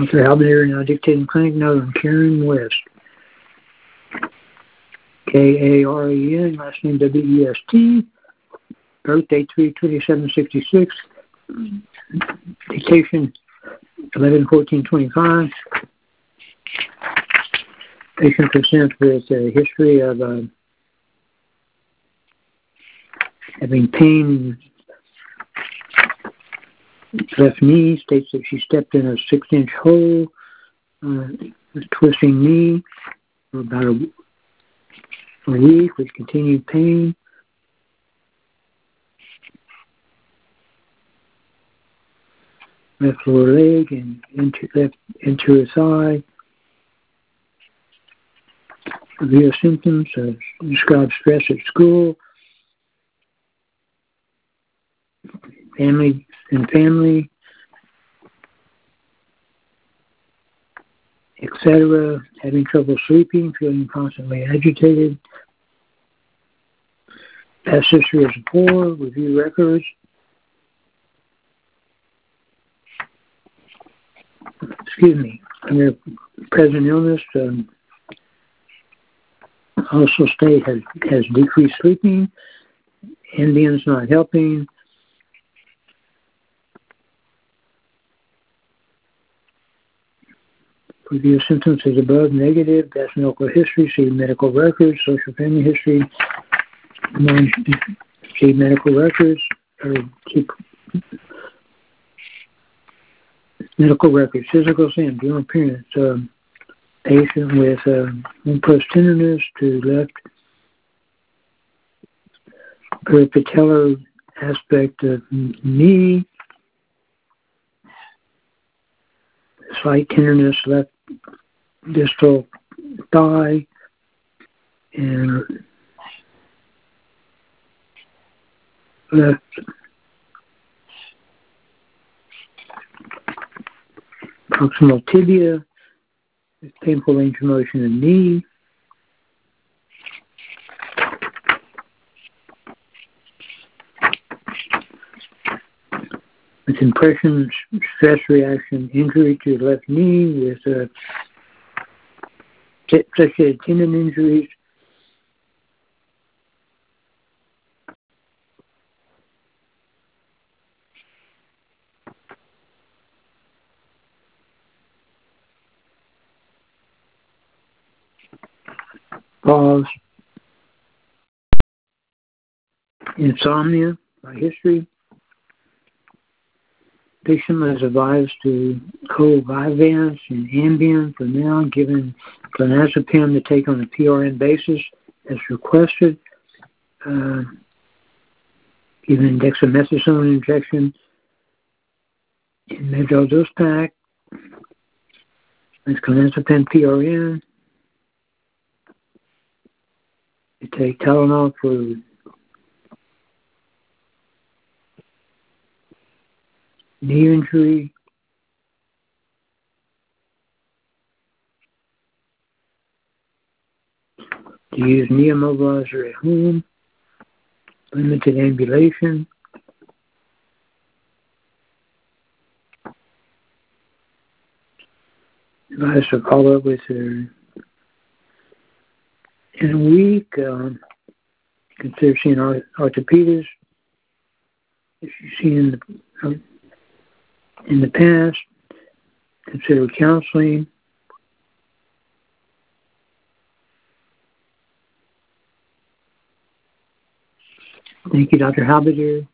Dr. Halbender, now dictating clinic note on Karen West. Karen, last name W-E-S-T, birthday 3/27/66, dictation 11/14/25. Patient presents with a history of having pain in left knee, states that she stepped in a 6-inch hole with twisting knee for about a week with continued pain. Left lower leg and into thigh. Severe symptoms of described stress at school, family, etc. Having trouble sleeping, feeling constantly agitated. Past history is poor. Review records. Under present illness, also state has decreased sleeping. Indians not helping. Review symptoms as above, negative. That's medical history. See medical records. Social family history. See medical records. Or keep medical records. Physical exam. General appearance. Patient with impulse tenderness to left patellar aspect of knee. Slight tenderness left distal thigh and left proximal tibia with painful range of motion in knee. With impression, stress reaction, injury to the left knee with associated tendon injuries. Pause. Insomnia by history. Patient was advised to cold Vyvanse and Ambien for now, given clonazepam to take on a PRN basis as requested. Given dexamethasone injection in mid-dose dose pack. That's clonazepam PRN. You take Tylenol for knee injury. To use neomobilizer at home. Limited ambulation. Advised to follow up with her in a week. Consider seeing orthopedist. If you've seen in the past, consider counseling. Thank you, Dr. Halbender.